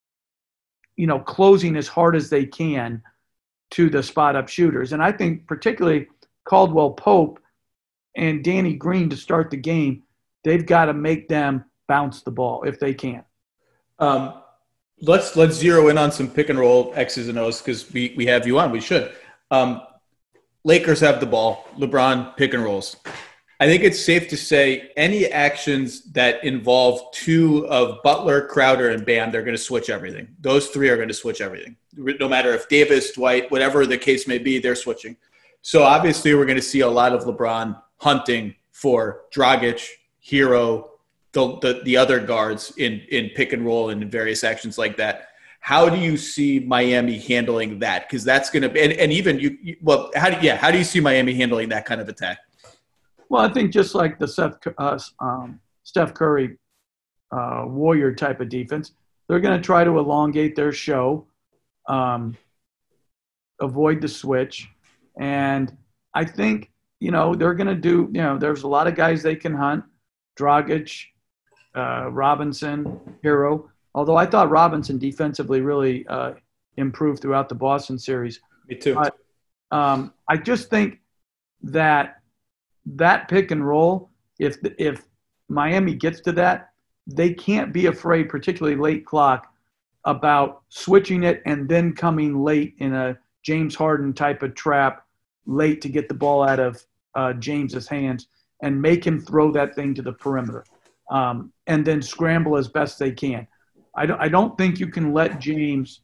closing as hard as they can to the spot-up shooters. And I think particularly Caldwell Pope and Danny Green to start the game, they've got to make them bounce the ball if they can. Let's zero in on some pick and roll X's and O's because we have you on. We should. Lakers have the ball. LeBron pick and rolls. I think it's safe to say any actions that involve two of Butler, Crowder, and Bam, they're going to switch everything. Those three are going to switch everything. No matter if Davis, Dwight, whatever the case may be, they're switching. So obviously we're going to see a lot of LeBron hunting for Dragic, Hero, the other guards in pick and roll and in various actions like that. How do you see Miami handling that? Because that's going to be, and even how do you see Miami handling that kind of attack? Well, I think just like the Steph Curry Warrior type of defense, they're going to try to elongate their show, avoid the switch. And I think, they're going to do, there's a lot of guys they can hunt. Dragic, Robinson, Hero. Although I thought Robinson defensively really improved throughout the Boston series. Me too. But I just think that pick and roll, if Miami gets to that, they can't be afraid, particularly late clock, about switching it and then coming late in a James Harden type of trap late to get the ball out of James's hands and make him throw that thing to the perimeter and then scramble as best they can. I don't think you can let James,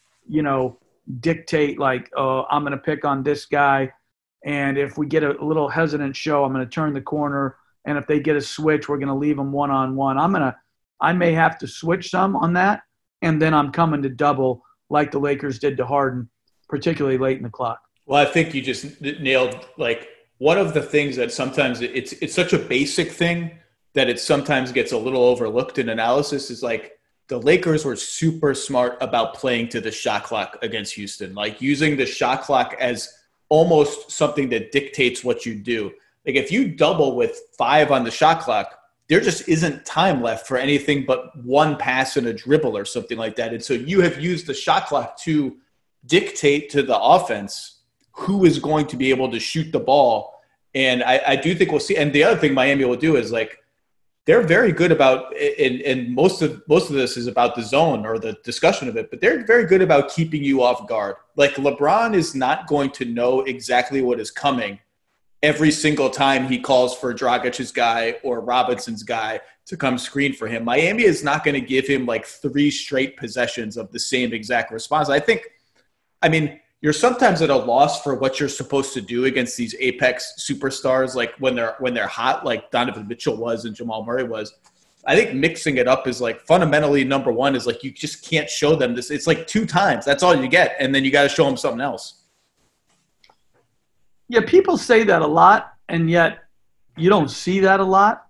dictate like, oh, I'm going to pick on this guy. And if we get a little hesitant show, I'm going to turn the corner. And if they get a switch, we're going to leave them one-on-one. I may have to switch some on that. And then I'm coming to double like the Lakers did to Harden, particularly late in the clock. Well, I think you just nailed like one of the things that sometimes it's such a basic thing that it sometimes gets a little overlooked in analysis is like the Lakers were super smart about playing to the shot clock against Houston, like using the shot clock as almost something that dictates what you do. Like if you double with 5 on the shot clock, there just isn't time left for anything but one pass and a dribble or something like that. And so you have used the shot clock to dictate to the offense who is going to be able to shoot the ball. And I do think we'll see. And the other thing Miami will do is like, they're very good about, and most of this is about the zone or the discussion of it, but they're very good about keeping you off guard. Like LeBron is not going to know exactly what is coming every single time he calls for Dragic's guy or Robinson's guy to come screen for him. Miami is not going to give him like 3 straight possessions of the same exact response. I mean, you're sometimes at a loss for what you're supposed to do against these apex superstars, like when they're hot, like Donovan Mitchell was and Jamal Murray was. I think mixing it up is like fundamentally number one is like you just can't show them this. It's like 2 times. That's all you get. And then you got to show them something else. Yeah, people say that a lot, and yet you don't see that a lot.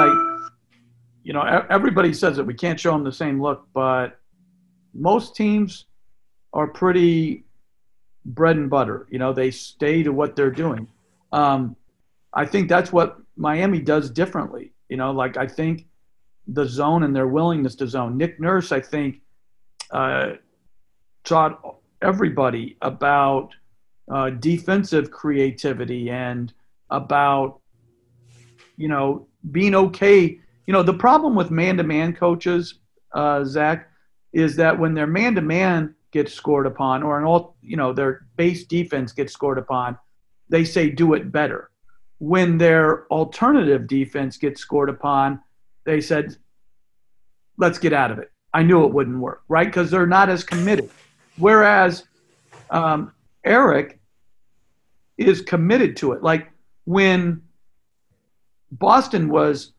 Everybody says that we can't show them the same look, but most teams are pretty bread and butter. They stay to what they're doing. I think that's what Miami does differently. I think the zone and their willingness to zone. Nick Nurse, I think, taught everybody about defensive creativity and about, being okay. The problem with man-to-man coaches, Zach, is that when their man-to-man gets scored upon or their base defense gets scored upon, they say do it better. When their alternative defense gets scored upon, they said, let's get out of it. I knew it wouldn't work, right? Because they're not as committed. Whereas Eric is committed to it. Like when Boston was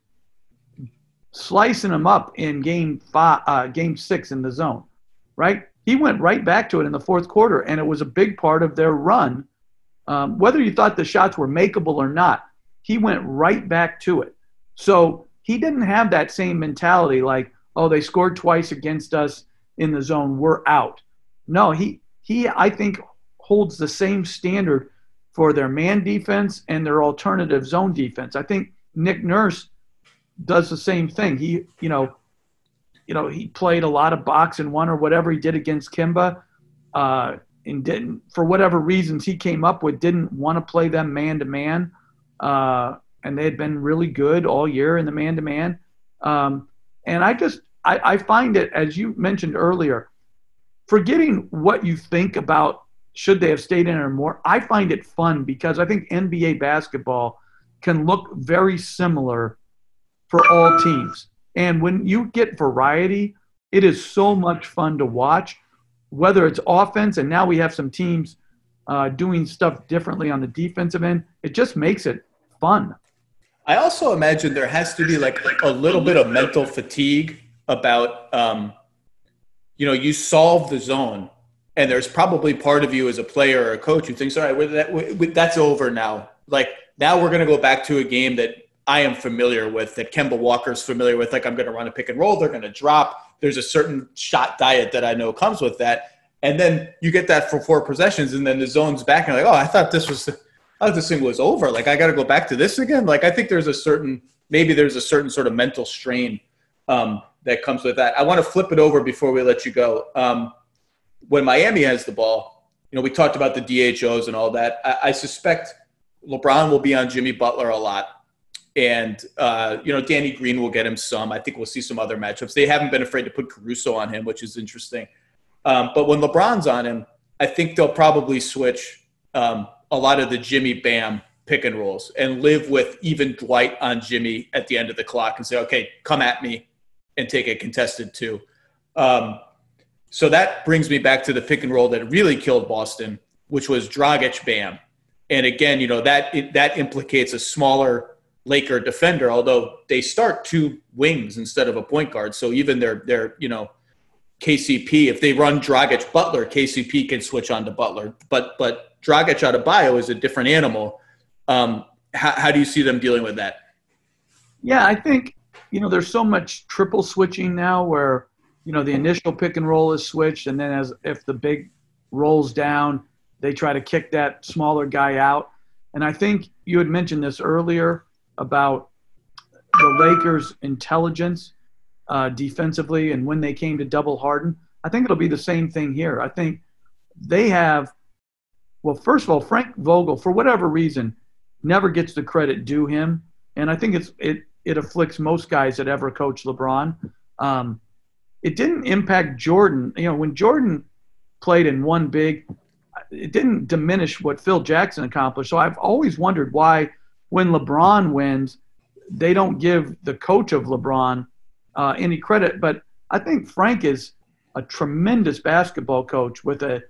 slicing them up in game 6 in the zone, right? He went right back to it in the fourth quarter, and it was a big part of their run. Whether you thought the shots were makeable or not, he went right back to it. So he didn't have that same mentality like, oh, they scored twice against us in the zone, we're out. No, he I think, holds the same standard for their man defense and their alternative zone defense. I think Nick Nurse does the same thing. He played a lot of box and one or whatever he did against Kimba, and didn't, for whatever reasons he came up with, didn't want to play them man-to-man. And they had been really good all year in the man-to-man. And I find it, as you mentioned earlier, forgetting what you think about should they have stayed in or more, I find it fun because I think NBA basketball can look very similar for all teams. And when you get variety, it is so much fun to watch, whether it's offense, and now we have some teams doing stuff differently on the defensive end. It just makes it fun. I also imagine there has to be like a little bit of mental fatigue about, you solve the zone, and there's probably part of you as a player or a coach who thinks, all right, that's over now. Like now we're going to go back to a game that I am familiar with, that Kemba Walker's familiar with. Like I'm going to run a pick and roll. They're going to drop. There's a certain shot diet that I know comes with that. And then you get that for 4 possessions, and then the zone's back, and you're like, oh, I thought this thing was over. Like I got to go back to this again. Like I think there's a certain sort of mental strain that comes with that. I want to flip it over before we let you go. When Miami has the ball, we talked about the DHOs and all that. I suspect LeBron will be on Jimmy Butler a lot. And, Danny Green will get him some. I think we'll see some other matchups. They haven't been afraid to put Caruso on him, which is interesting. But when LeBron's on him, I think they'll probably switch a lot of the Jimmy Bam pick and rolls and live with even Dwight on Jimmy at the end of the clock and say, okay, come at me and take a contested 2. So that brings me back to the pick and roll that really killed Boston, which was Dragic Bam. And again, that implicates a smaller Laker defender, although they start 2 wings instead of a point guard. So even their KCP, if they run Dragic Butler, KCP can switch on to Butler. But Dragic Adebayo is a different animal. How do you see them dealing with that? Yeah, I think, there's so much triple switching now where, the initial pick and roll is switched, and then if the big rolls down, they try to kick that smaller guy out. And I think you had mentioned this earlier about the Lakers' intelligence defensively and when they came to double Harden. I think it'll be the same thing here. I think they have – well, first of all, Frank Vogel, for whatever reason, never gets the credit due him. And I think it afflicts most guys that ever coach LeBron. It didn't impact Jordan. When Jordan played in one big, it didn't diminish what Phil Jackson accomplished. So I've always wondered why when LeBron wins, they don't give the coach of LeBron any credit. But I think Frank is a tremendous basketball coach with a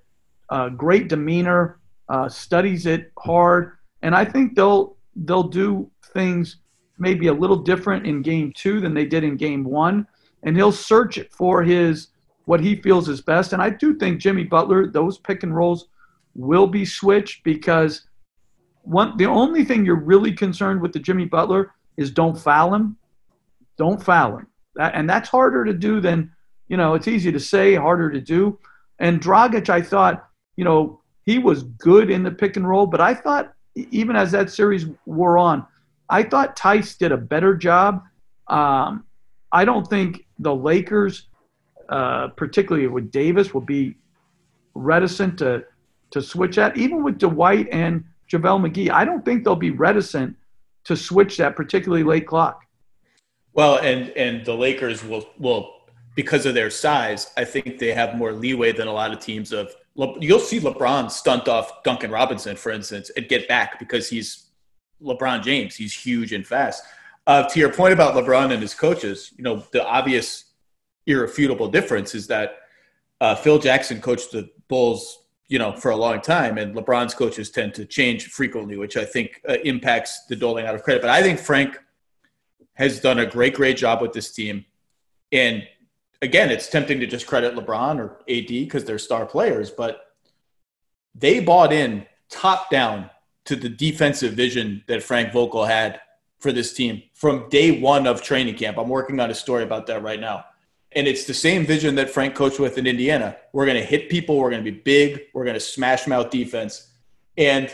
great demeanor, studies it hard, and I think they'll do things maybe a little different in game 2 than they did in game 1, and he'll search for what he feels is best. And I do think Jimmy Butler, those pick and rolls will be switched, because the only thing you're really concerned with the Jimmy Butler is don't foul him. Don't foul him. And that's harder to do than, it's easy to say, harder to do. And Dragic, I thought, he was good in the pick and roll, but I thought even as that series wore on, I thought Tice did a better job. I don't think the Lakers, particularly with Davis, will be reticent to switch that. Even with Dwight and JaVale McGee, I don't think they'll be reticent to switch that, particularly late clock. Well, and the Lakers will because of their size, I think they have more leeway than a lot of teams. You'll see LeBron stunt off Duncan Robinson, for instance, and get back because he's LeBron James. He's huge and fast. To your point about LeBron and his coaches, the obvious irrefutable difference is that Phil Jackson coached the Bulls, for a long time, and LeBron's coaches tend to change frequently, which I think impacts the doling out of credit. But I think Frank has done a great job with this team. And again, it's tempting to just credit LeBron or AD because they're star players, but they bought in top down to the defensive vision that Frank Vogel had for this team from day one of training camp. I'm working on a story about that right now. And it's the same vision that Frank coached with in Indiana. We're going to hit people. We're going to be big. We're going to smash mouth defense. And,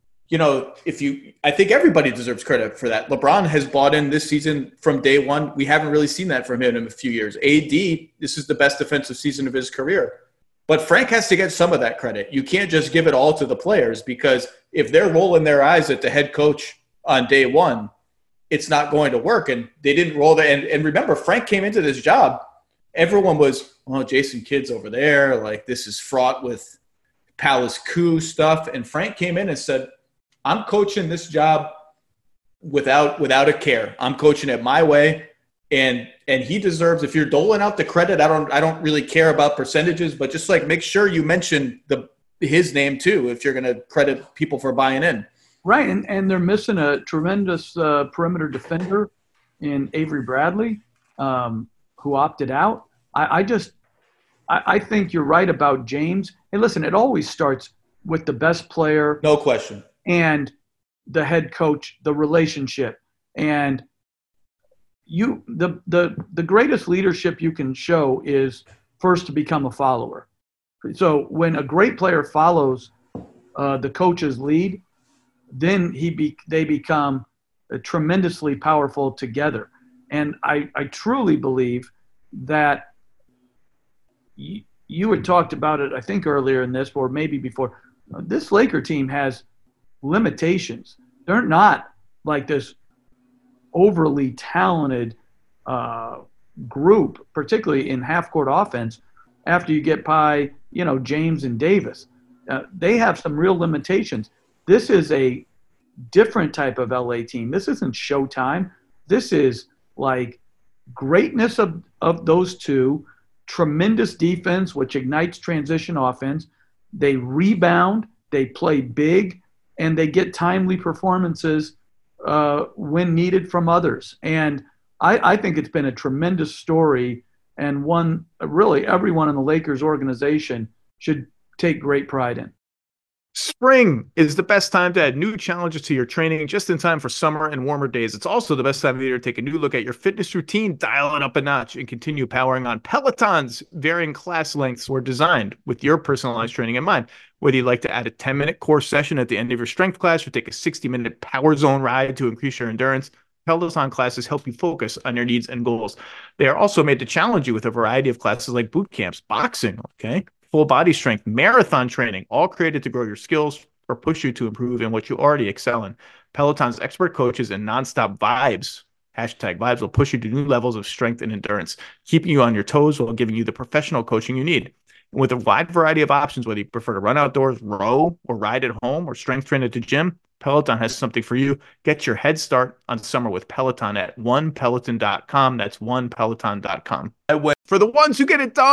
I think everybody deserves credit for that. LeBron has bought in this season from day one. We haven't really seen that from him in a few years. AD, this is the best defensive season of his career. But Frank has to get some of that credit. You can't just give it all to the players, because if they're rolling their eyes at the head coach on day one, it's not going to work. And they didn't roll that. And remember, Frank came into this job. Everyone was, Jason Kidd's over there. Like, this is fraught with palace coup stuff. And Frank came in and said, I'm coaching this job without a care. I'm coaching it my way. And he deserves, if you're doling out the credit, I don't really care about percentages, but just make sure you mention his name too, if you're going to credit people for buying in. Right. And they're missing a tremendous perimeter defender in Avery Bradley, who opted out. I think you're right about James. And listen, it always starts with the best player. No question. And the head coach, the relationship. And the greatest leadership you can show is first to become a follower. So when a great player follows the coach's lead, then they become tremendously powerful together. And I truly believe that you had talked about it, I think, earlier in this, or maybe before. This Laker team has limitations. They're not like this overly talented group, particularly in half-court offense, after you get by, James and Davis. They have some real limitations. This is a different type of LA team. This isn't Showtime. This is like greatness of those two, tremendous defense, which ignites transition offense. They rebound, they play big, and they get timely performances when needed from others. And I think it's been a tremendous story, and one really everyone in the Lakers organization should take great pride in. Spring is the best time to add new challenges to your training just in time for summer and warmer days. It's also the best time of the year to take a new look at your fitness routine, dial it up a notch, and continue powering on. Peloton's varying class lengths were designed with your personalized training in mind. Whether you'd like to add a 10-minute core session at the end of your strength class or take a 60-minute power zone ride to increase your endurance, Peloton classes help you focus on your needs and goals. They are also made to challenge you with a variety of classes like boot camps, boxing, full body strength, marathon training, all created to grow your skills or push you to improve in what you already excel in. Peloton's expert coaches and nonstop vibes, #vibes, will push you to new levels of strength and endurance, keeping you on your toes while giving you the professional coaching you need. And with a wide variety of options, whether you prefer to run outdoors, row, or ride at home, or strength train at the gym, Peloton has something for you. Get your head start on summer with Peloton at onepeloton.com. That's onepeloton.com. For the ones who get it done,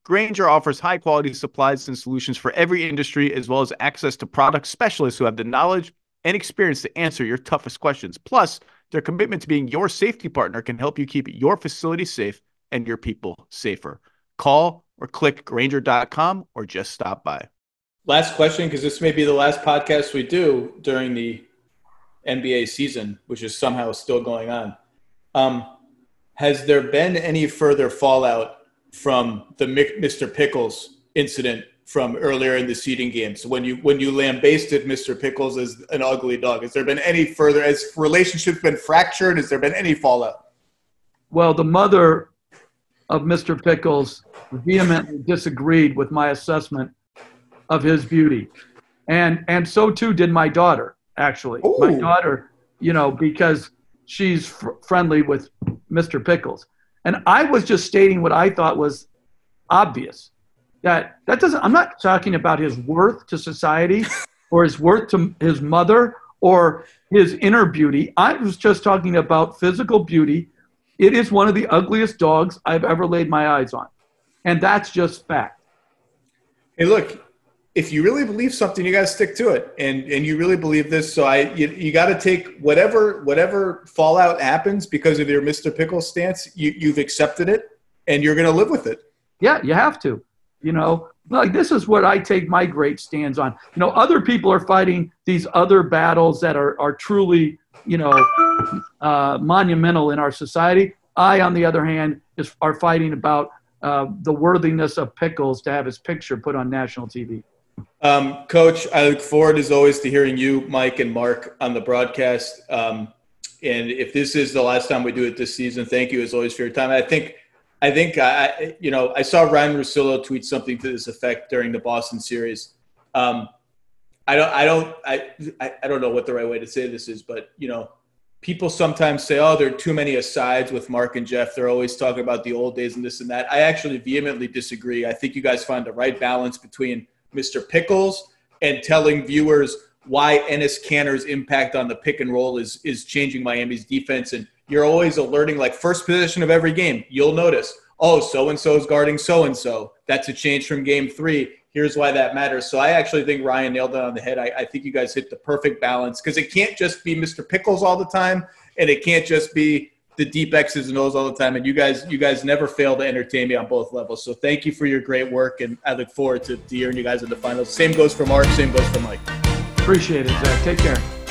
Grainger offers high-quality supplies and solutions for every industry, as well as access to product specialists who have the knowledge and experience to answer your toughest questions. Plus, their commitment to being your safety partner can help you keep your facility safe and your people safer. Call or click Grainger.com or just stop by. Last question, because this may be the last podcast we do during the NBA season, which is somehow still going on. Has there been any further fallout from the Mr. Pickles incident from earlier in the seeding games when you lambasted Mr. Pickles as an ugly dog? Has there been any further? Has relationships been fractured? Has there been any fallout? Well, the mother of Mr. Pickles vehemently disagreed with my assessment of his beauty, and so too did my daughter. Actually, Ooh. My daughter, because she's friendly with Mr. Pickles. And I was just stating what I thought was obvious. That doesn't, I'm not talking about his worth to society or his worth to his mother or his inner beauty. I was just talking about physical beauty. It is one of the ugliest dogs I've ever laid my eyes on. And that's just fact. Hey, look, if you really believe something, you got to stick to it. And you really believe this. So you got to take whatever fallout happens because of your Mr. Pickles stance, you've accepted it and you're going to live with it. Yeah, you have to. Like this is what I take my great stands on. Other people are fighting these other battles that are truly, monumental in our society. I, on the other hand, are fighting about the worthiness of Pickles to have his picture put on national TV. Coach, I look forward as always to hearing you, Mike, and Mark on the broadcast. And if this is the last time we do it this season, thank you as always for your time. I think I saw Ryan Russillo tweet something to this effect during the Boston series. I don't know what the right way to say this is, but people sometimes say, oh, there are too many asides with Mark and Jeff. They're always talking about the old days and this and that. I actually vehemently disagree. I think you guys find the right balance between Mr. Pickles and telling viewers why Enes Kanter's impact on the pick and roll is changing Miami's defense. And you're always alerting, like first possession of every game, you'll notice, oh, so-and-so is guarding so-and-so. That's a change from game 3. Here's why that matters. So I actually think Ryan nailed it on the head. I think you guys hit the perfect balance because it can't just be Mr. Pickles all the time, and it can't just be the deep X's and O's all the time. And you guys never fail to entertain me on both levels. So thank you for your great work, and I look forward to hearing you guys in the finals. Same goes for Mark. Same goes for Mike. Appreciate it, Zach. Take care.